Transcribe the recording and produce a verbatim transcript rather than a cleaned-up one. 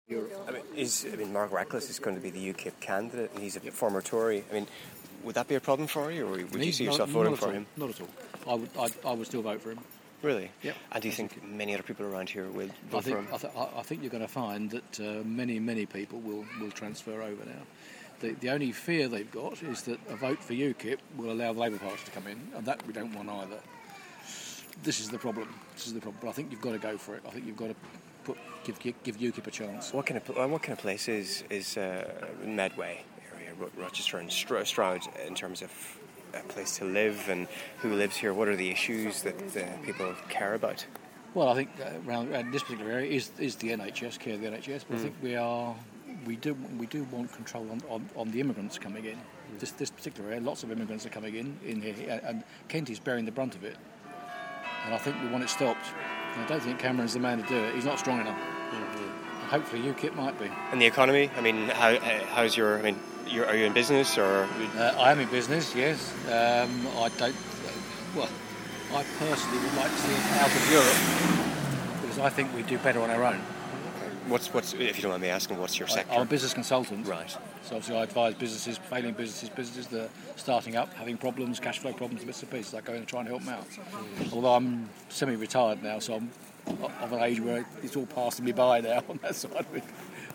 I mean, is I mean, Mark Reckless is going to be the UKIP candidate, and he's a yep. former Tory. I mean, would that be a problem for you, or would Me? you see yourself not, voting not for all. him? Not at all. I would. I, I would still vote for him. Really? Yeah. And do you think many other people around here will vote I think, for him? I, th- I think you're going to find that uh, many, many people will, will transfer over now. The, the only fear they've got is that a vote for UKIP will allow the Labour Party to come in, and that we don't want either. This is the problem. This is the problem. But I think you've got to go for it. I think you've got to put give give, give UKIP a chance. What kind of what kind of place is is uh, Medway area, Rochester and Stroud, in terms of a place to live and who lives here? What are the issues that uh, people care about? Well, I think uh, around, around this particular area is is the N H S, care of the N H S. But mm. I think we are we do we do want control on, on, on the immigrants coming in. Mm. This this particular area, lots of immigrants are coming in in here, and Kent is bearing the brunt of it. And I think we want it stopped. And I don't think Cameron's the man to do it. He's not strong enough. Mm-hmm. And hopefully UKIP might be. And the economy? I mean, how how's your? I mean, you're, are you in business or? Uh, I am in business. Yes. Um, I don't. Uh, well, I personally would like to see it out of Europe because I think we do better on our own. What's what's if you don't mind me asking, what's your sector? I'm a business consultant. Right. So obviously I advise businesses, failing businesses, businesses that are starting up, having problems, cash flow problems, bits and pieces. I go in and try and help them out. Mm. Although I'm semi-retired now, so I'm of an age where it's all passing me by now on that side of it.